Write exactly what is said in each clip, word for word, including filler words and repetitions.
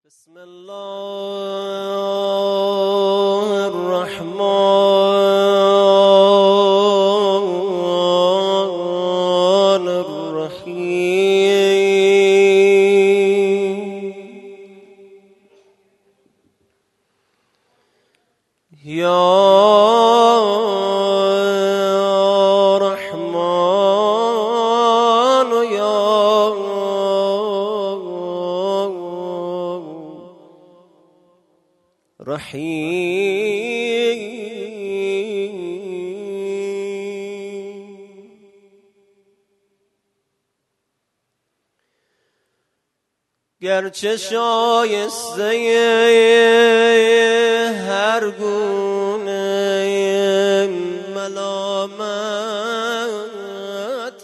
بسم الله الرحمن الرحيم يا رحمن يا رحیم گرچه شایسته هر گونه ملامت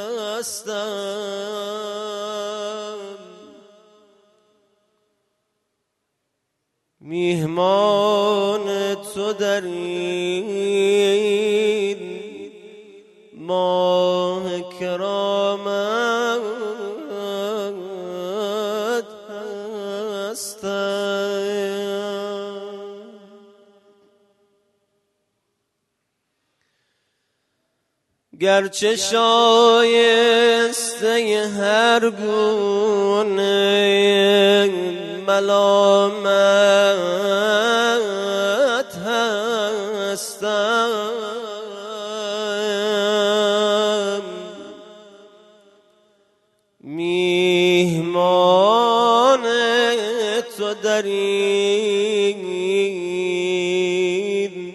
هستم، میهمان تو در این ماه کرامت هستم. گرچه شایسته هر گونه ملامت هستم، میهمان تو در این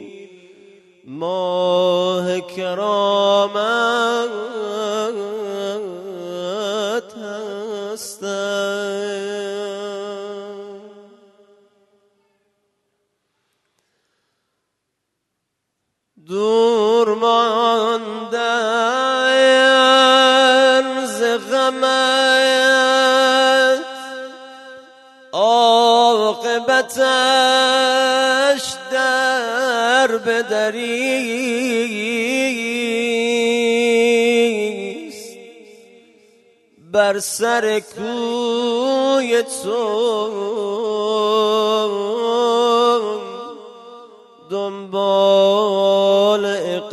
ماه کرامت هستم. دور ماندن ز غمت عاقبتش در بدریست، بر سر کوی تو دنبال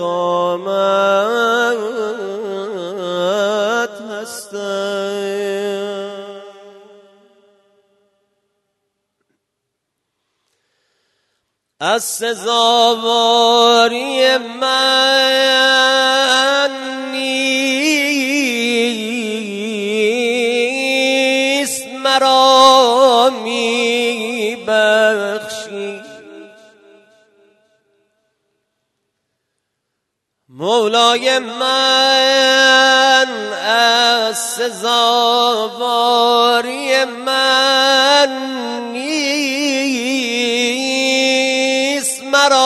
اقامت هستم. از سزاواری من نیست مرا می بخشی، مولای من از سزاواری من نیست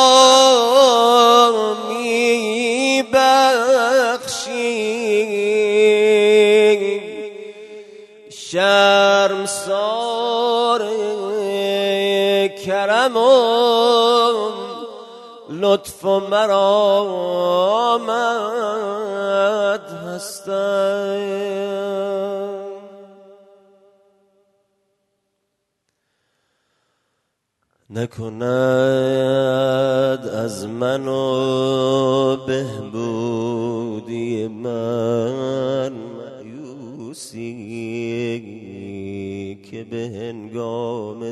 مرا می بخشی، شرمسار کرمم لطف و مرامت هستم. نکند از من و بهبودی من مایوسی که به هنگام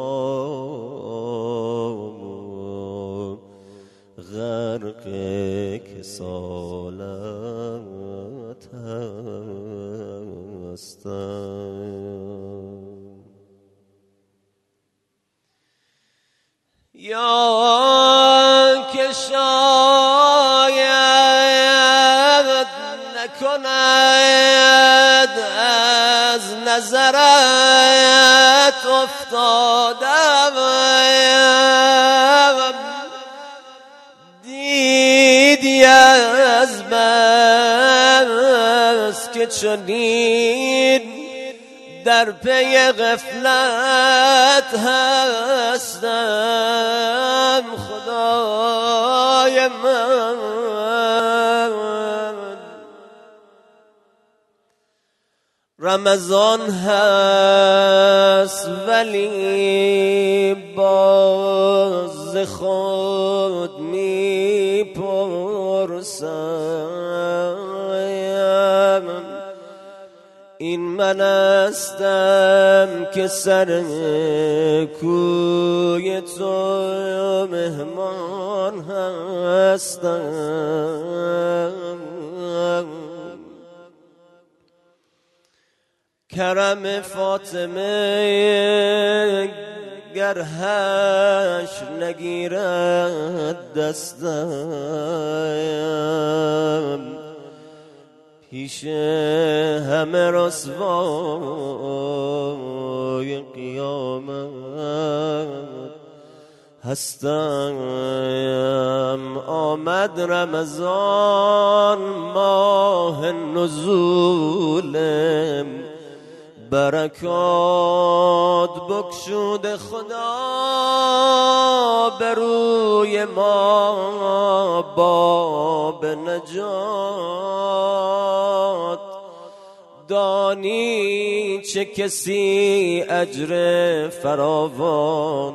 دعا غرق کسالت هستم. یا که شاید نکند از نظرت افتادم، دیدی از بس که چنین در پی غفلت هستم. خدای من رمضان هست ولی باز خود میپرسم این من هستم که سر کوی تو مهمان هستم. کرم فاطمه گر حشر نگیرد دستم پیش همه رسوای قیامت هستم. آمد رمضان ماه نزولم برکات بکشود خدا بر روی ما باب نجات. دانی چه کسی اجر فراوان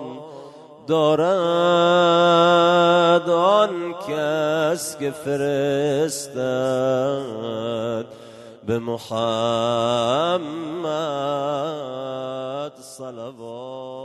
دارد آن کس که فرستد به محمد صلوات.